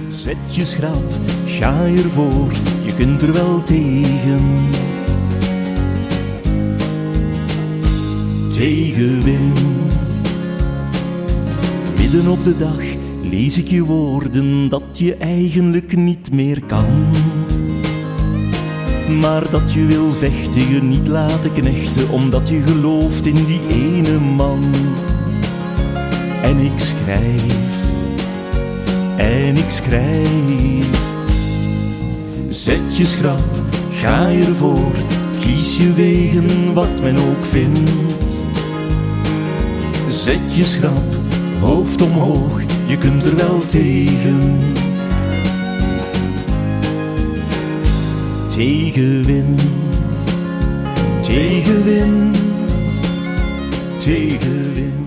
Zet je schrap, ga ervoor, je kunt er wel tegen. Tegenwind. Midden op de dag lees ik je woorden dat je eigenlijk niet meer kan. Maar dat je wil vechten, je niet laten knechten, omdat je gelooft in die ene man. En ik schrijf. Zet je schrap, ga ervoor, kies je wegen, wat men ook vindt. Zet je schrap, hoofd omhoog, je kunt er wel tegen. Tegenwind, tegenwind, tegenwind.